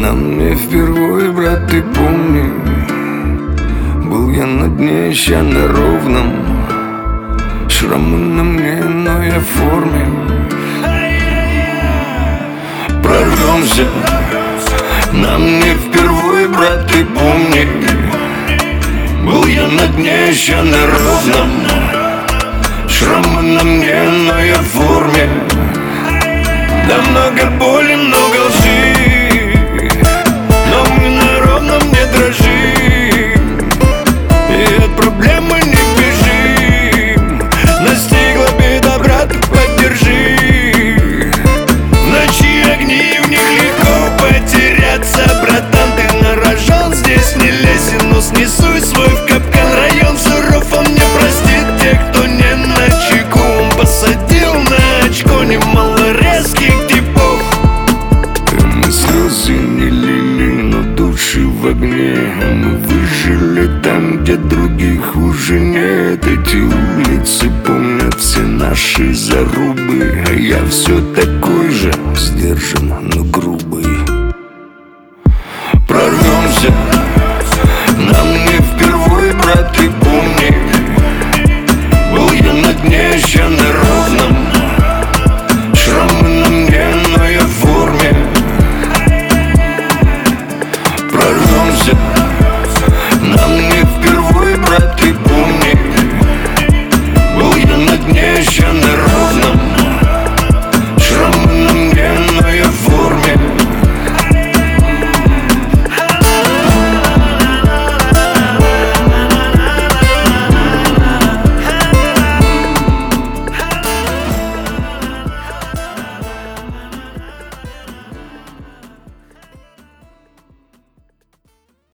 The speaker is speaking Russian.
Нам не впервые, брат, ты помни. Был я на дне, ща на ровном. Шрамы на мне, но я в форме. Прорвемся. Нам не впервые, брат, ты помни. Был я на дне, ща на ровном. Шрамы на мне, но я в форме. Да много боли, много лжи, но мы на ровном не дрожим. И от проблемы не бежим. Настигла беда, брат, поддержи. В ночи огни, в них легко потеряться. Братан, ты нарожен, здесь не лезь, но снесуй свой в капкан. Район суров, он не простит тех, кто не начеку. Он посадил на очко немало резких типов. Мы слезы не лили, но души в огне. Мы выжили там, где других уже нет. Эти улицы помнят все наши зарубы. А я все такой же, сдержан, но грубый. Прорвемся. Нам не впервые, брат, ты